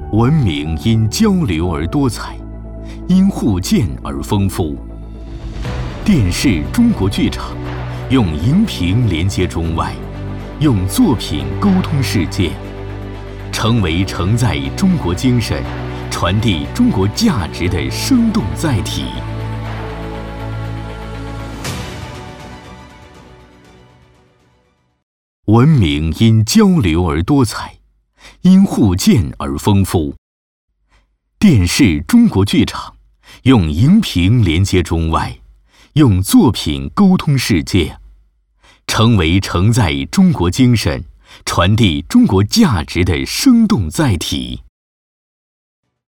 文明因交流而多彩，因互鉴而丰富。电视中国剧场，用荧屏连接中外，用作品沟通世界，成为承载中国精神、传递中国价值的生动载体。文明因交流而多彩，因互鉴而丰富。电视中国剧场，用荧屏连接中外，用作品沟通世界，成为承载中国精神、传递中国价值的生动载体。